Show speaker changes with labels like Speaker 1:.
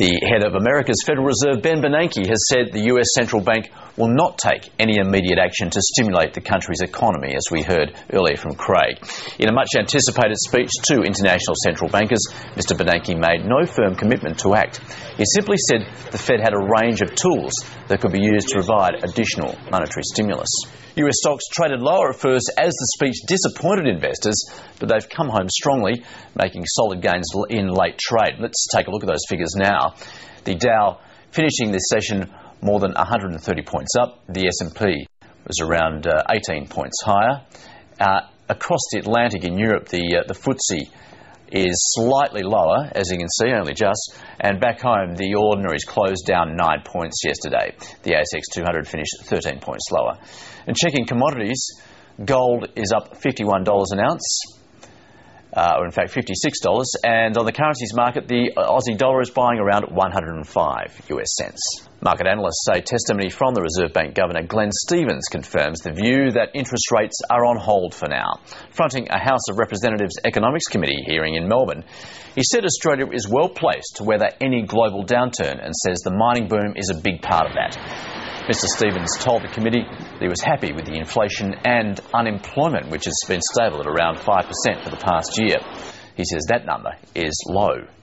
Speaker 1: The head of America's Federal Reserve, Ben Bernanke, has said the US central bank will not take any immediate action to stimulate the country's economy, as we heard earlier from Craig. In a much anticipated speech to international central bankers, Mr Bernanke made no firm commitment to act. He simply said the Fed had a range of tools that could be used to provide additional monetary stimulus. US stocks traded lower at first as the speech disappointed investors, but they've come home strongly, making solid gains in late trade. Let's take a look at those figures now. The Dow finishing this session more than 130 points up. The S&P was around 18 points higher. Across the Atlantic in Europe, the FTSE is slightly lower, as you can see, only just. And back home, the ordinaries closed down 9 points yesterday. The ASX 200 finished 13 points lower. And checking commodities, gold is up $51 an ounce, or in fact $56. And on the currencies market, the Aussie dollar is buying around 105 US cents. Market analysts say testimony from the Reserve Bank Governor Glenn Stevens confirms the view that interest rates are on hold for now. Fronting a House of Representatives Economics Committee hearing in Melbourne, he said Australia is well placed to weather any global downturn and says the mining boom is a big part of that. Mr Stevens told the committee that he was happy with the inflation and unemployment, which has been stable at around 5% for the past year. He says that number is low.